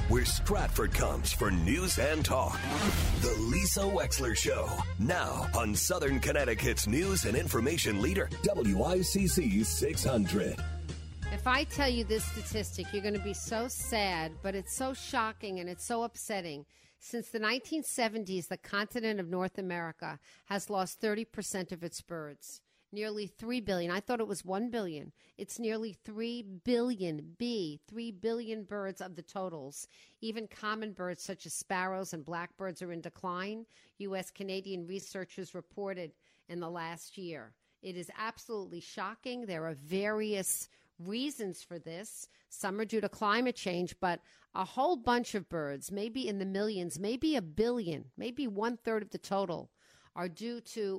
where Stratford comes for news and talk. The Lisa Wexler Show, now on Southern Connecticut's news and information leader, WICC 600. If I tell you this statistic, you're going to be so sad, but it's so shocking and it's so upsetting. Since the 1970s, the continent of North America has lost 30% of its birds. Nearly 3 billion. I thought it was 1 billion. It's nearly 3 billion, 3 billion birds of the totals. Even common birds such as sparrows and blackbirds are in decline, U.S. Canadian researchers reported in the last year. It is absolutely shocking. There are various reasons for this. Some are due to climate change, but a whole bunch of birds, maybe in the millions, maybe a billion, maybe 1/3 of the total, are due to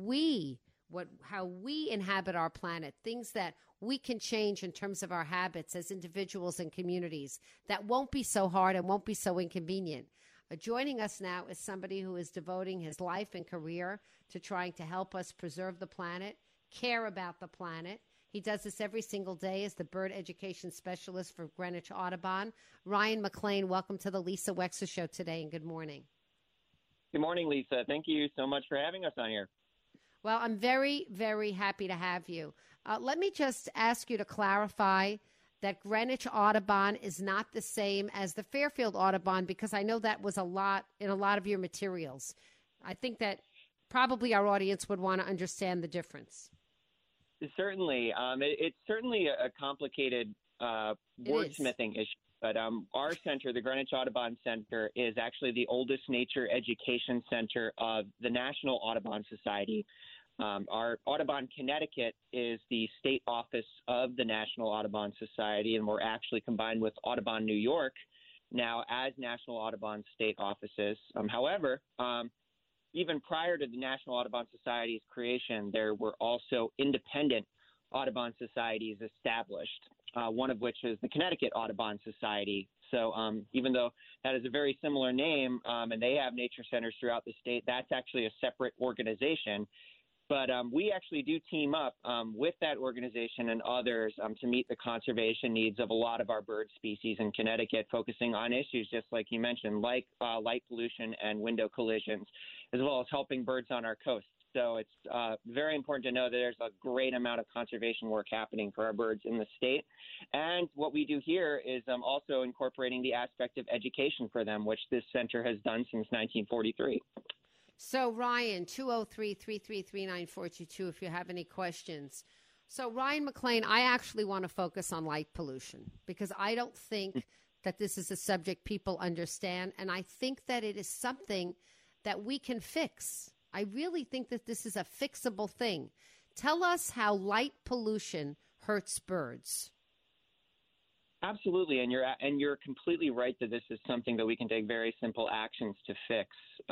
how we inhabit our planet, things that we can change in terms of our habits as individuals and communities that won't be so hard and won't be so inconvenient. Joining us now is somebody who is devoting his life and career to trying to help us preserve the planet, care about the planet. He does this every single day as the bird education specialist for Greenwich Audubon. Ryan McClain, welcome to the Lisa Wexler Show today, and good morning. Good morning, Lisa. Thank you so much for having us on here. Well, I'm very, very happy to have you. Let me just ask you to clarify that Greenwich Audubon is not the same as the Fairfield Audubon, because I know that was in a lot of your materials. I think that probably our audience would want to understand the difference. Certainly. It's certainly a complicated wordsmithing issue. But our center, the Greenwich Audubon Center, is actually the oldest nature education center of the National Audubon Society. Our Audubon, Connecticut is the state office of the National Audubon Society, and we're actually combined with Audubon, New York, now as National Audubon state offices. However, even prior to the National Audubon Society's creation, there were also independent Audubon societies established, one of which is the Connecticut Audubon Society. So even though that is a very similar name and they have nature centers throughout the state, that's actually a separate organization. But we actually do team up with that organization and others to meet the conservation needs of a lot of our bird species in Connecticut, focusing on issues just like you mentioned, like light pollution and window collisions, as well as helping birds on our coast. So it's very important to know that there's a great amount of conservation work happening for our birds in the state. And what we do here is also incorporating the aspect of education for them, which this center has done since 1943. So, Ryan, 203-333-9422, if you have any questions. So, Ryan McClain, I actually want to focus on light pollution because I don't think that this is a subject people understand. And I think that it is something that we can fix. I really think that this is a fixable thing. Tell us how light pollution hurts birds. Absolutely, and you're completely right that this is something that we can take very simple actions to fix.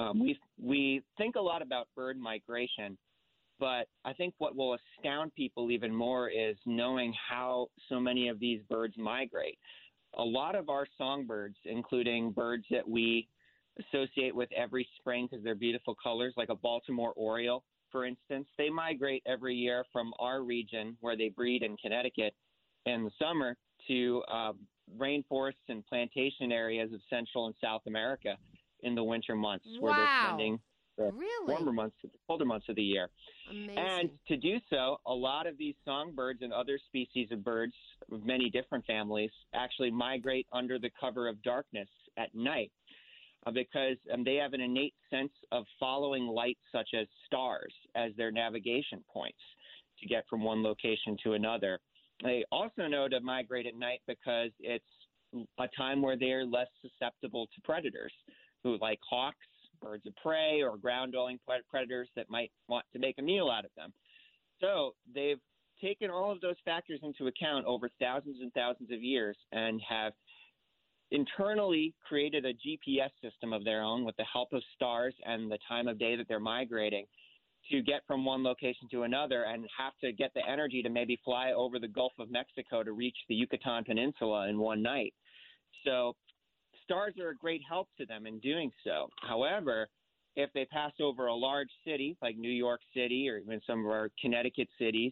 We think a lot about bird migration, but I think what will astound people even more is knowing how so many of these birds migrate. A lot of our songbirds, including birds that we associate with every spring because they're beautiful colors, like a Baltimore oriole, for instance, they migrate every year from our region where they breed in Connecticut in the summer to rainforests and plantation areas of Central and South America in the winter months, where they're spending the warmer months, the colder months of the year. Amazing. And to do so, a lot of these songbirds and other species of birds of many different families actually migrate under the cover of darkness at night because they have an innate sense of following light such as stars as their navigation points to get from one location to another. They also know to migrate at night because it's a time where they're less susceptible to predators, who like hawks, birds of prey, or ground-dwelling predators that might want to make a meal out of them. So they've taken all of those factors into account over thousands and thousands of years and have internally created a GPS system of their own with the help of stars and the time of day that they're migrating to get from one location to another and have to get the energy to maybe fly over the Gulf of Mexico to reach the Yucatan Peninsula in one night. So stars are a great help to them in doing so. However, if they pass over a large city like New York City or even some of our Connecticut cities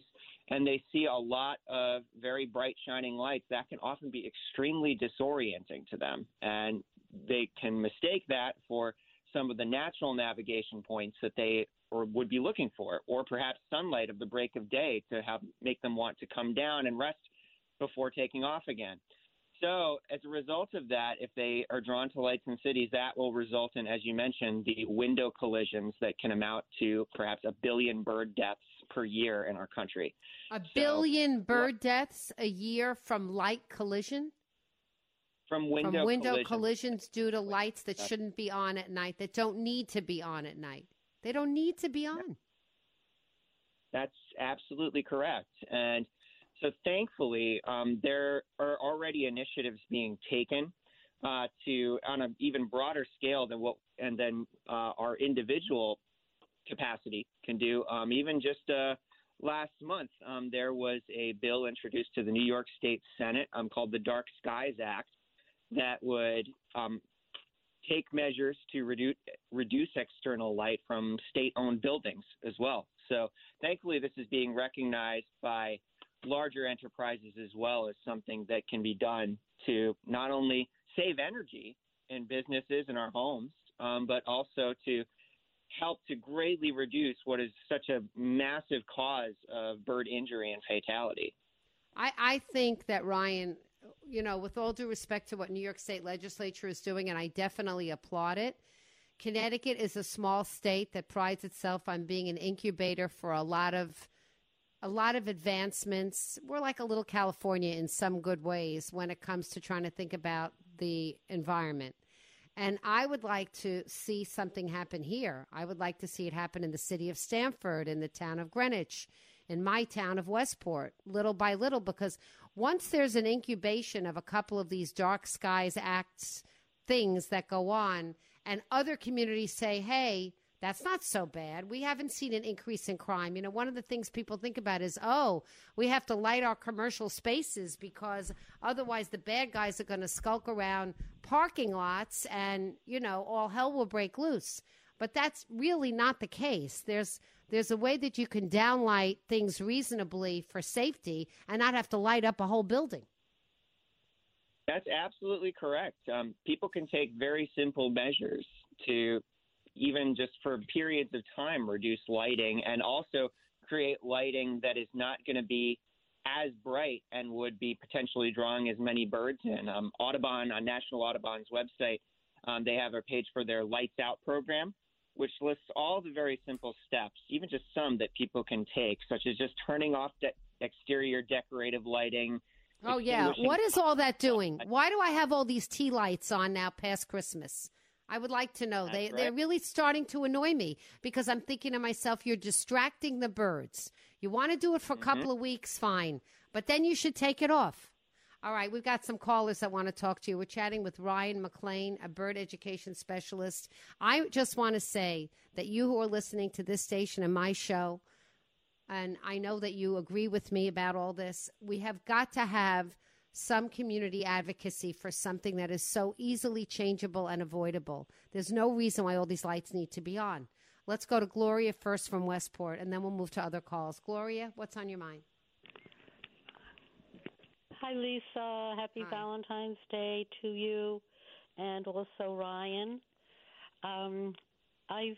and they see a lot of very bright shining lights, that can often be extremely disorienting to them. And they can mistake that for some of the natural navigation points that they would be looking for, or perhaps sunlight of the break of day to make them want to come down and rest before taking off again. So as a result of that, if they are drawn to lights in cities, that will result in, as you mentioned, the window collisions that can amount to perhaps 1 billion bird deaths per year in our country. A billion bird deaths a year from light collision? From window collisions due to lights that shouldn't be on at night, that don't need to be on at night. They don't need to be on. That's absolutely correct. And so thankfully, there are already initiatives being taken to, on an even broader scale than our individual capacity can do. Even just last month, there was a bill introduced to the New York State Senate called the Dark Skies Act that would take measures to reduce external light from state-owned buildings as well. So thankfully, this is being recognized by larger enterprises as well as something that can be done to not only save energy in businesses and our homes, but also to help to greatly reduce what is such a massive cause of bird injury and fatality. I think that, Ryan, with all due respect to what New York State Legislature is doing, and I definitely applaud it, Connecticut is a small state that prides itself on being an incubator for a lot of advancements. We're like a little California in some good ways when it comes to trying to think about the environment. And I would like to see something happen here. I would like to see it happen in the city of Stamford, in the town of Greenwich, in my town of Westport, little by little, because once there's an incubation of a couple of these Dark Skies Acts things that go on, and other communities say, hey, that's not so bad. We haven't seen an increase in crime. One of the things people think about is, we have to light our commercial spaces because otherwise the bad guys are going to skulk around parking lots and, all hell will break loose. But that's really not the case. There's a way that you can downlight things reasonably for safety and not have to light up a whole building. That's absolutely correct. People can take very simple measures to even just for periods of time reduce lighting, and also create lighting that is not going to be as bright and would be potentially drawing as many birds in. Audubon, on National Audubon's website, they have a page for their Lights Out program, which lists all the very simple steps, even just some that people can take, such as just turning off exterior decorative lighting. Oh, yeah. What is all that doing? Why do I have all these tea lights on now past Christmas? I would like to know. They're really starting to annoy me because I'm thinking to myself, you're distracting the birds. You want to do it for a couple of weeks, fine. But then you should take it off. All right, we've got some callers that want to talk to you. We're chatting with Ryan McClain, a bird education specialist. I just want to say that you who are listening to this station and my show, and I know that you agree with me about all this, we have got to have some community advocacy for something that is so easily changeable and avoidable. There's no reason why all these lights need to be on. Let's go to Gloria first from Westport, and then we'll move to other calls. Gloria, what's on your mind? Hi, Lisa. Happy Valentine's Day to you and also Ryan. I've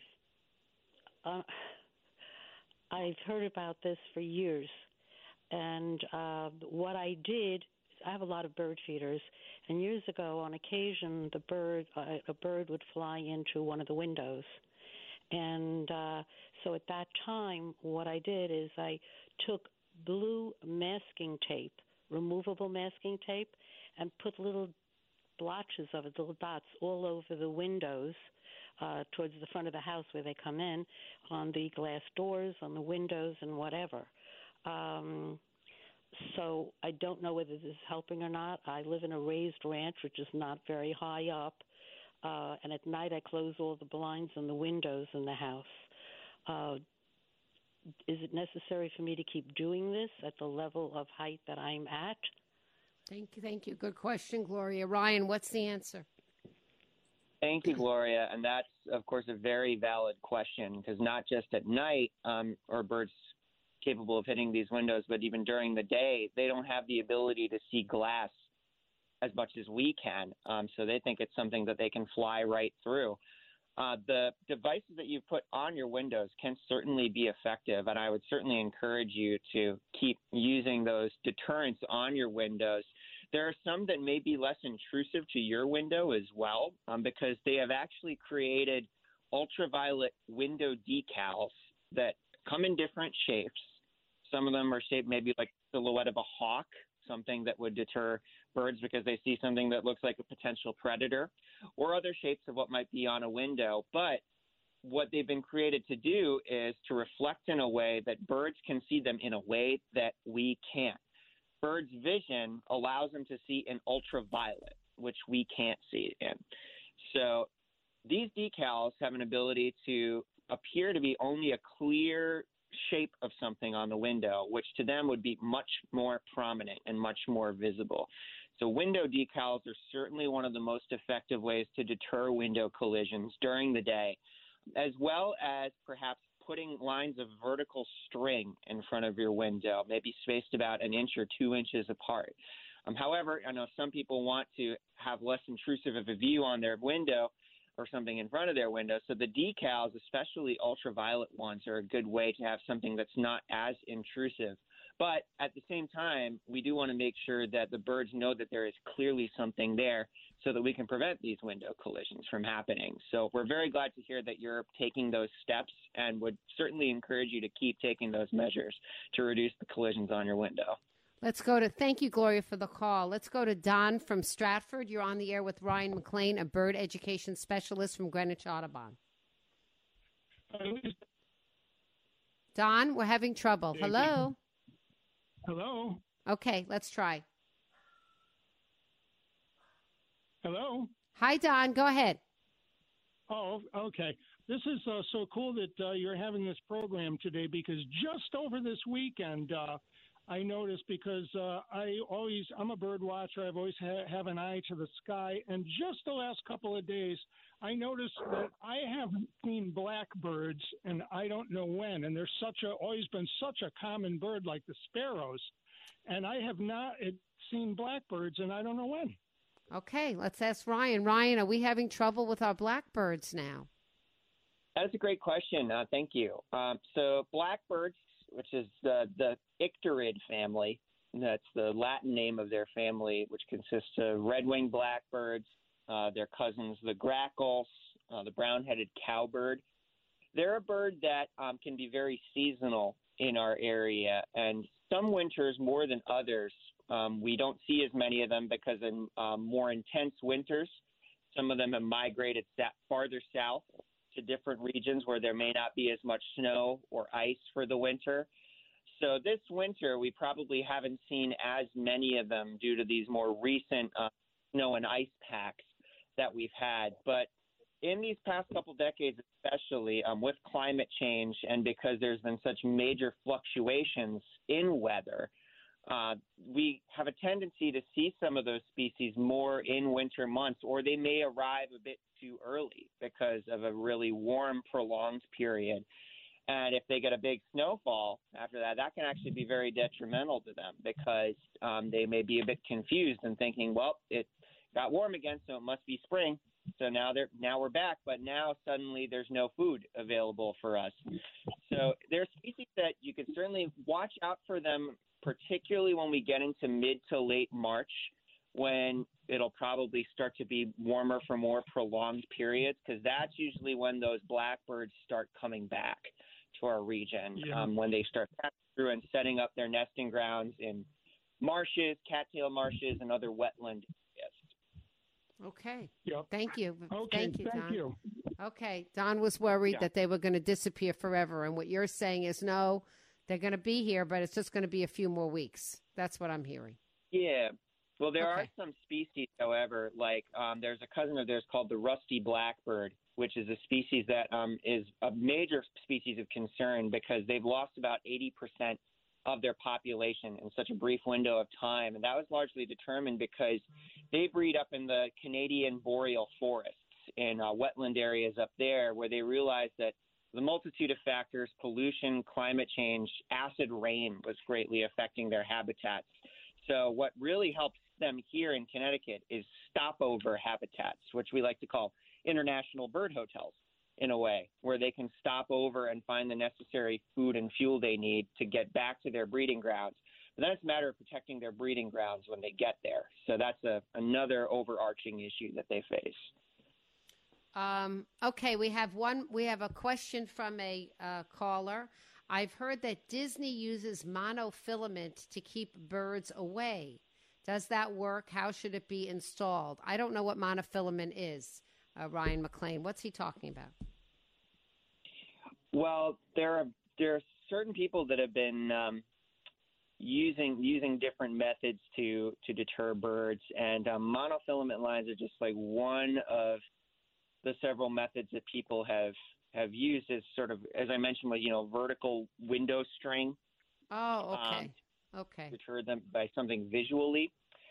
heard about this for years, and what I did, I have a lot of bird feeders, and years ago, on occasion, a bird would fly into one of the windows. And so at that time, what I did is I took blue masking tape, removable masking tape, and put little blotches of it, little dots, all over the windows towards the front of the house where they come in, on the glass doors, on the windows, and whatever. So I don't know whether this is helping or not. I live in a raised ranch, which is not very high up, and at night I close all the blinds and the windows in the house. Is it necessary for me to keep doing this at the level of height that I'm at? Thank you. Good question, Gloria. Ryan, what's the answer? Thank you, Gloria. And that's, of course, a very valid question, because not just at night are birds capable of hitting these windows, but even during the day, they don't have the ability to see glass as much as we can. So they think it's something that they can fly right through. The devices that you put on your windows can certainly be effective, and I would certainly encourage you to keep using those deterrents on your windows. There are some that may be less intrusive to your window as well, because they have actually created ultraviolet window decals that come in different shapes. Some of them are shaped maybe like the silhouette of a hawk, something that would deter birds because they see something that looks like a potential predator, or other shapes of what might be on a window. But what they've been created to do is to reflect in a way that birds can see them in a way that we can't. Birds' vision allows them to see in ultraviolet, which we can't see in. So these decals have an ability to appear to be only a clear shape of something on the window, which to them would be much more prominent and much more visible. So window decals are certainly one of the most effective ways to deter window collisions during the day, as well as perhaps putting lines of vertical string in front of your window, maybe spaced about an inch or 2 inches apart. However, I know some people want to have less intrusive of a view on their window or something in front of their window. So the decals, especially ultraviolet ones, are a good way to have something that's not as intrusive. But at the same time, we do want to make sure that the birds know that there is clearly something there so that we can prevent these window collisions from happening. So we're very glad to hear that you're taking those steps, and would certainly encourage you to keep taking those measures to reduce the collisions on your window. Thank you, Gloria, for the call. Let's go to Don from Stratford. You're on the air with Ryan McClain, a bird education specialist from Greenwich Audubon. Don, we're having trouble. Hello? Hello? Okay, let's try. Hello? Hi, Don. Go ahead. Oh, okay. This is so cool that you're having this program today, because just over this weekend, I noticed, because I'm a bird watcher. I've always have an eye to the sky. And just the last couple of days, I noticed that I haven't seen blackbirds, and I don't know when. And they're always been such a common bird, like the sparrows. And I have not seen blackbirds, and I don't know when. Okay, let's ask Ryan. Ryan, are we having trouble with our blackbirds now? That's a great question. Thank you. So blackbirds, which is the Icterid family. That's the Latin name of their family, which consists of red-winged blackbirds, their cousins, the grackles, the brown-headed cowbird. They're a bird that can be very seasonal in our area, and some winters more than others. We don't see as many of them because in more intense winters, some of them have migrated farther south to different regions where there may not be as much snow or ice for the winter. So this winter, we probably haven't seen as many of them due to these more recent snow and ice packs that we've had. But in these past couple decades, especially with climate change, and because there's been such major fluctuations in weather, we have a tendency to see some of those species more in winter months, or they may arrive a bit too early because of a really warm, prolonged period. And if they get a big snowfall after that, that can actually be very detrimental to them, because they may be a bit confused and thinking, well, it got warm again, so it must be spring. So now we're back, but now suddenly there's no food available for us. So there are species that you could certainly watch out for them, particularly when we get into mid to late March, when it'll probably start to be warmer for more prolonged periods, because that's usually when those blackbirds start coming back to our region, when they start passing through and setting up their nesting grounds in marshes, cattail marshes, and other wetland areas. Okay. Yep. Thank you. Okay, Thank you, Don. thank you. Okay. Don was worried that they were going to disappear forever. And what you're saying is, no, they're going to be here, but it's just going to be a few more weeks. That's what I'm hearing. Yeah. Well, there are some species, however, like there's a cousin of theirs called the rusty blackbird, which is a species that is a major species of concern because they've lost about 80% of their population in such a brief window of time. And that was largely determined because they breed up in the Canadian boreal forests in wetland areas up there, where they realized that the multitude of factors, pollution, climate change, acid rain was greatly affecting their habitats. So what really helps them here in Connecticut is stopover habitats, which we like to call international bird hotels, in a way, where they can stop over and find the necessary food and fuel they need to get back to their breeding grounds. But then it's a matter of protecting their breeding grounds when they get there. So that's another overarching issue that they face. Okay, we have a question from a caller. I've heard that Disney uses monofilament to keep birds away. Does that work? How should it be installed? I don't know what monofilament is, Ryan McClain. What's he talking about? Well, there are certain people that have been using different methods to deter birds, and monofilament lines are just like one of the several methods that people have used as sort of, as I mentioned, with vertical window string. Oh, okay. Okay. Deter them by something visually.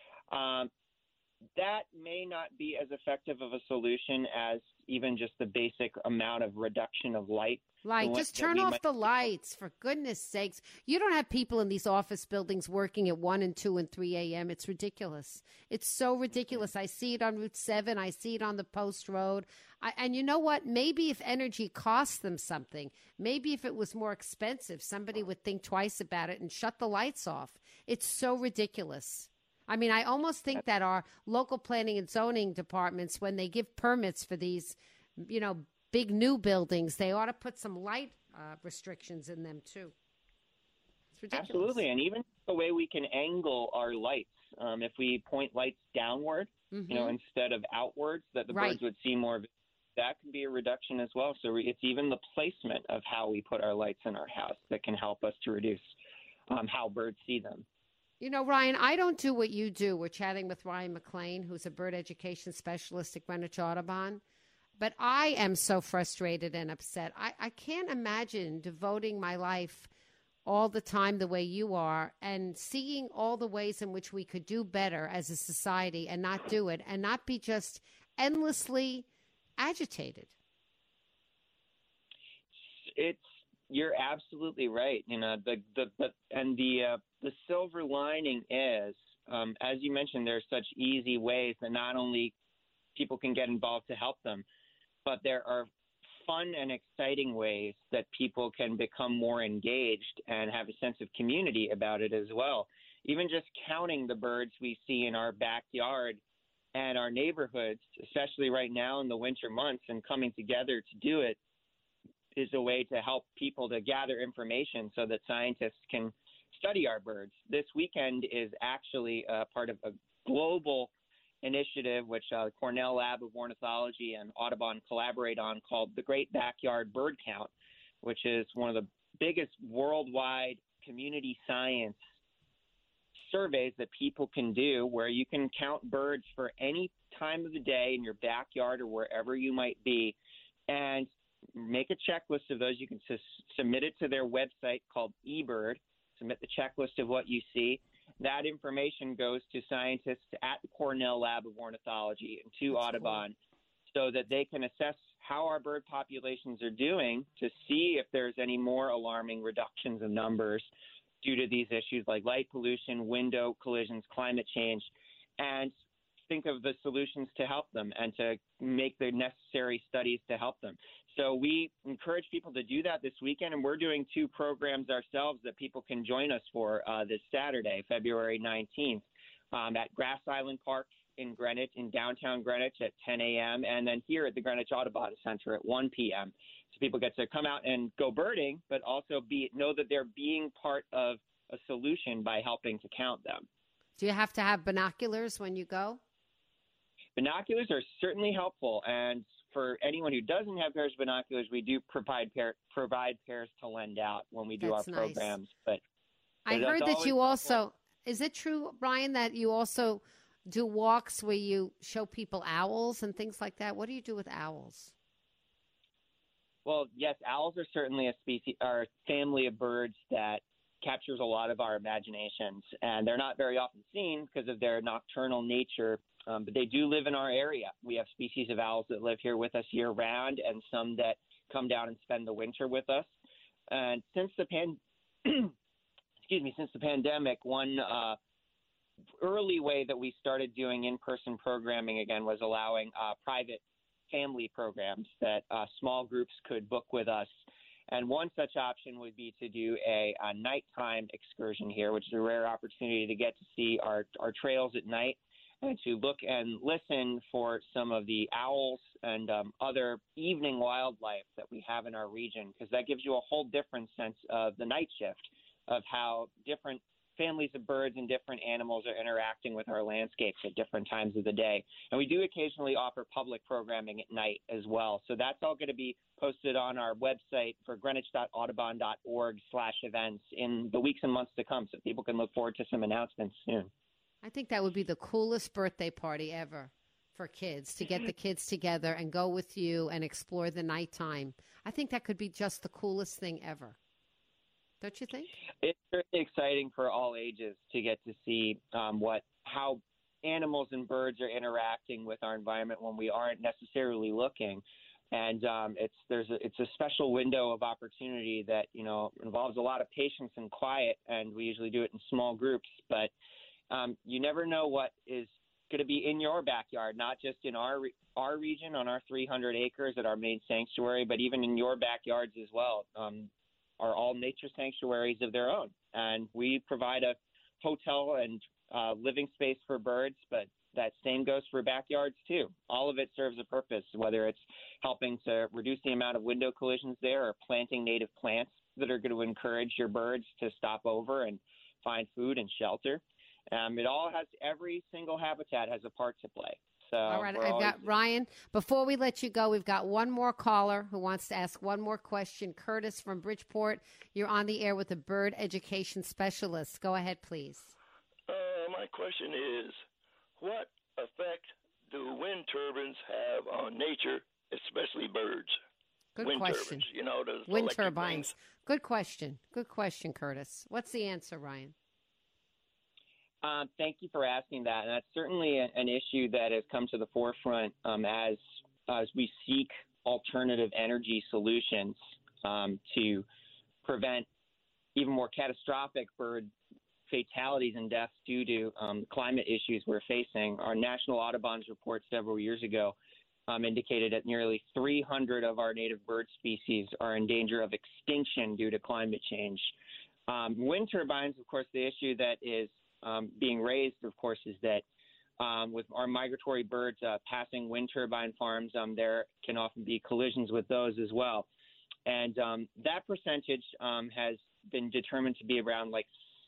That may not be as effective of a solution as even just the basic amount of reduction of light. Just turn off the lights, for goodness sakes. You don't have people in these office buildings working at 1 and 2 and 3 a.m. It's ridiculous. It's so ridiculous. I see it on Route 7. I see it on the Post Road. And you know what? Maybe if energy costs them something, maybe if it was more expensive, somebody would think twice about it and shut the lights off. It's so ridiculous. I mean, I almost think that our local planning and zoning departments, when they give permits for these, big new buildings, they ought to put some light restrictions in them too. It's ridiculous. Absolutely, and even the way we can angle our lights. If we point lights downward, instead of outwards, that the birds would see more of it, that could be a reduction as well. So it's even the placement of how we put our lights in our house that can help us to reduce how birds see them. Ryan, I don't do what you do. We're chatting with Ryan McClain, who's a bird education specialist at Greenwich Audubon. But I am so frustrated and upset. I can't imagine devoting my life all the time the way you are and seeing all the ways in which we could do better as a society and not do it and not be just endlessly agitated. You're absolutely right. The silver lining is, as you mentioned, there's such easy ways that not only people can get involved to help them, but there are fun and exciting ways that people can become more engaged and have a sense of community about it as well. Even just counting the birds we see in our backyard and our neighborhoods, especially right now in the winter months, and coming together to do it is a way to help people to gather information so that scientists can study our birds. This weekend is actually part of a global initiative which Cornell Lab of Ornithology and Audubon collaborate on, called the Great Backyard Bird Count, which is one of the biggest worldwide community science surveys that people can do, where you can count birds for any time of the day in your backyard or wherever you might be, and make a checklist of those. You can submit it to their website called eBird, submit the checklist of what you see. That information goes to scientists at the Cornell Lab of Ornithology and to Audubon, so that they can assess how our bird populations are doing to see if there's any more alarming reductions in numbers due to these issues like light pollution, window collisions, climate change, and think of the solutions to help them and to make the necessary studies to help them. So we encourage people to do that this weekend, and we're doing 2 programs ourselves that people can join us for this Saturday, February 19th, at Grass Island Park in Greenwich, in downtown Greenwich at 10 a.m., and then here at the Greenwich Audubon Center at 1 p.m. So people get to come out and go birding, but also know that they're being part of a solution by helping to count them. Do you have to have binoculars when you go? Binoculars are certainly helpful, and for anyone who doesn't have pairs of binoculars, we do provide pairs to lend out when we do our programs. But I heard that you also – is it true, Brian, that you also do walks where you show people owls and things like that? What do you do with owls? Well, yes, owls are certainly a family of birds that captures a lot of our imaginations, and they're not very often seen because of their nocturnal nature. But they do live in our area. We have species of owls that live here with us year-round and some that come down and spend the winter with us. And since the since the pandemic, one early way that we started doing in-person programming again was allowing private family programs that small groups could book with us. And one such option would be to do a nighttime excursion here, which is a rare opportunity to get to see our trails at night and to look and listen for some of the owls and other evening wildlife that we have in our region, because that gives you a whole different sense of the night shift, of how different families of birds and different animals are interacting with our landscapes at different times of the day. And we do occasionally offer public programming at night as well. So that's all going to be posted on our website for greenwich.audubon.org/events in the weeks and months to come. So people can look forward to some announcements soon. I think that would be the coolest birthday party ever for kids, to get the kids together and go with you and explore the nighttime. I think that could be just the coolest thing ever. Don't you think? It's really exciting for all ages to get to see how animals and birds are interacting with our environment when we aren't necessarily looking. And it's a special window of opportunity that, involves a lot of patience and quiet, and we usually do it in small groups. But you never know what is going to be in your backyard, not just in our region on our 300 acres at our main sanctuary, but even in your backyards as well. Are all nature sanctuaries of their own. And we provide a hotel and living space for birds, but that same goes for backyards too. All of it serves a purpose, whether it's helping to reduce the amount of window collisions there or planting native plants that are going to encourage your birds to stop over and find food and shelter. Every single habitat has a part to play. So all right, I've got Ryan. Before we let you go, we've got one more caller who wants to ask one more question. Curtis from Bridgeport, you're on the air with a bird education specialist. Go ahead, please. My question is, what effect do wind turbines have on nature, especially birds? Good wind question. Turbines, those wind electric turbines. things. Good question. Good question, Curtis. What's the answer, Ryan? Thank you for asking that. And that's certainly an issue that has come to the forefront as we seek alternative energy solutions to prevent even more catastrophic bird fatalities and deaths due to climate issues we're facing. Our National Audubon's report several years ago indicated that nearly 300 of our native bird species are in danger of extinction due to climate change. Wind turbines, of course, the issue that is being raised, of course, is that with our migratory birds passing wind turbine farms, there can often be collisions with those as well. And that percentage has been determined to be around like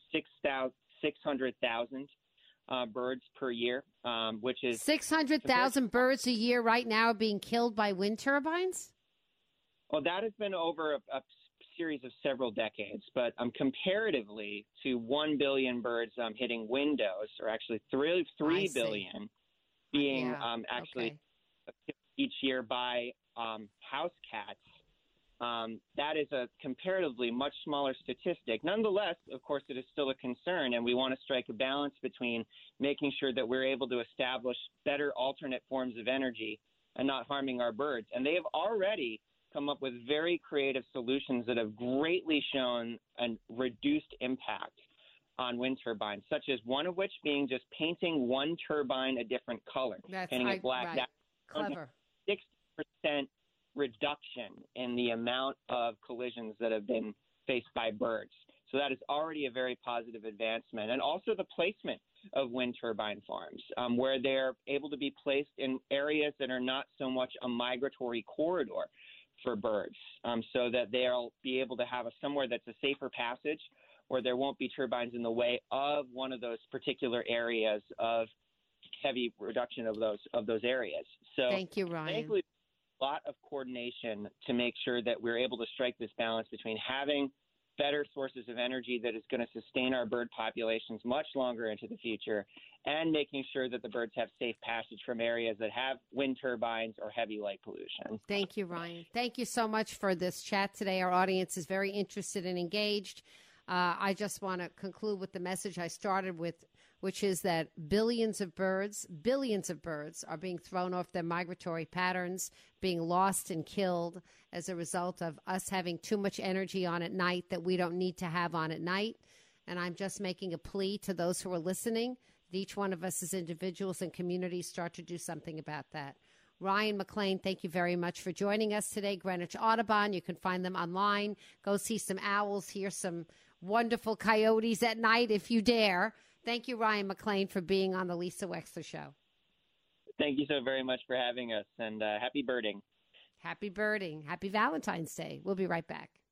600,000 birds per year, which is 600,000 birds a year right now are being killed by wind turbines? Well, that has been over a series of several decades, but comparatively to 1 billion birds hitting windows, or actually 3 billion being each year by house cats, that is a comparatively much smaller statistic. Nonetheless, of course, it is still a concern, and we want to strike a balance between making sure that we're able to establish better alternate forms of energy and not harming our birds. And they have already come up with very creative solutions that have greatly shown a reduced impact on wind turbines, such as one of which being just painting one turbine a different color, painting it black. Right. That's Clever. 60% reduction in the amount of collisions that have been faced by birds. So that is already a very positive advancement. And also the placement of wind turbine farms, where they're able to be placed in areas that are not so much a migratory corridor for birds, so that they'll be able to have somewhere that's a safer passage, where there won't be turbines in the way of one of those particular areas of heavy reduction of those areas. So thank you, Ryan. Thankfully, a lot of coordination to make sure that we're able to strike this balance between having better sources of energy that is going to sustain our bird populations much longer into the future, and making sure that the birds have safe passage from areas that have wind turbines or heavy light pollution. Thank you, Ryan. Thank you so much for this chat today. Our audience is very interested and engaged. I just want to conclude with the message I started with which is that billions of birds are being thrown off their migratory patterns, being lost and killed as a result of us having too much energy on at night that we don't need to have on at night. And I'm just making a plea to those who are listening that each one of us as individuals and communities start to do something about that. Ryan McClain, thank you very much for joining us today. Greenwich Audubon, you can find them online. Go see some owls, hear some wonderful coyotes at night if you dare. Thank you, Ryan McClain, for being on the Lisa Wexler Show. Thank you so very much for having us, and happy birding. Happy birding. Happy Valentine's Day. We'll be right back.